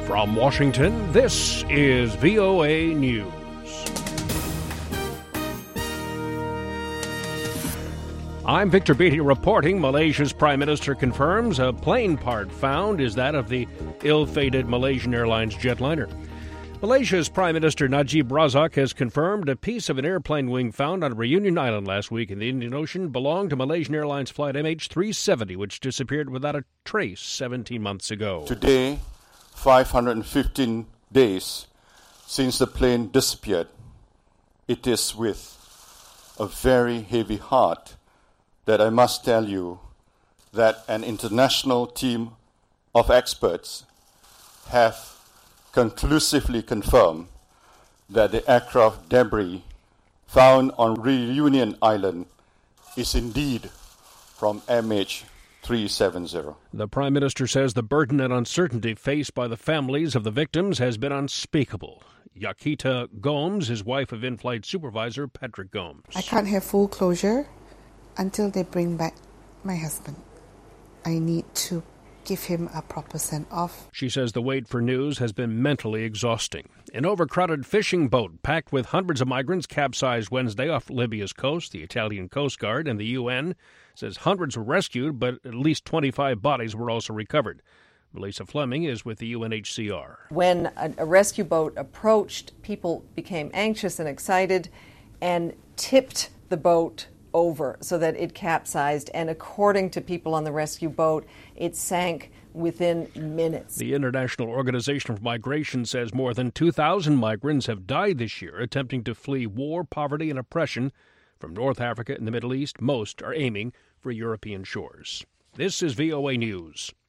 From Washington, this is VOA News. I'm Victor Beatty reporting. Malaysia's Prime Minister confirms a plane part found is that of the ill-fated Malaysian Airlines jetliner. Malaysia's Prime Minister Najib Razak has confirmed a piece of an airplane wing found on Reunion Island last week in the Indian Ocean belonged to Malaysian Airlines flight MH370, which disappeared without a trace 17 months ago. Today, 515 days since the plane disappeared, it is with a very heavy heart that I must tell you that an international team of experts have conclusively confirmed that the aircraft debris found on Reunion Island is indeed from MH370. The Prime Minister says the burden and uncertainty faced by the families of the victims has been unspeakable. Yakita Gomes is wife of in-flight supervisor Patrick Gomes. I can't have full closure until they bring back my husband. I need to give him a proper send-off. She says the wait for news has been mentally exhausting. An overcrowded fishing boat packed with hundreds of migrants capsized Wednesday off Libya's coast. The Italian Coast Guard and the UN says hundreds were rescued, but at least 25 bodies were also recovered. Melissa Fleming is with the UNHCR. When a rescue boat approached, people became anxious and excited and tipped the boat over so that it capsized, and according to people on the rescue boat, it sank within minutes. The International Organization for Migration says more than 2,000 migrants have died this year attempting to flee war, poverty, and oppression from North Africa and the Middle East. Most are aiming for European shores. This is VOA News.